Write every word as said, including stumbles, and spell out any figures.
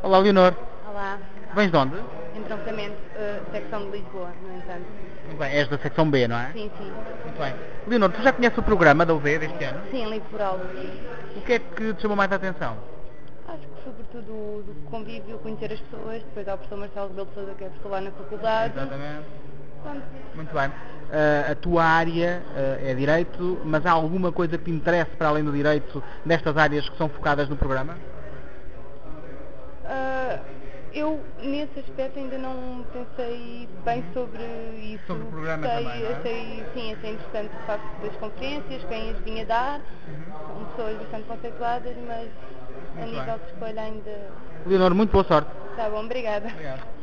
Olá, Leonor. Olá, Vens de onde? entroncamento, uh, secção de Lisboa, no entanto. Muito bem, és da secção B, não é? Sim, sim. Muito bem. Leonor, tu já conheces o programa da U V deste ano? Sim, litoral. O que é que te chamou mais a atenção? Acho que sobretudo o do convívio, conhecer as pessoas, depois há o professor Marcelo Rebelo de Sousa, que é professor lá na faculdade. Exatamente. Pronto. Muito bem. Ah, a tua área ah, é Direito, mas há alguma coisa que te interesse para além do Direito nestas áreas que são focadas no programa? Ah, eu, nesse aspecto, ainda não pensei bem Uhum. sobre isso. Sobre o programa Gostei, também, não é? achei, sim, achei interessante o facto das conferências, quem as vinha dar. Uhum. São pessoas bastante conceituadas, mas a Muito nível bem. de escolha ainda... Leonor, muito boa sorte. Tá bom, obrigada. Obrigado.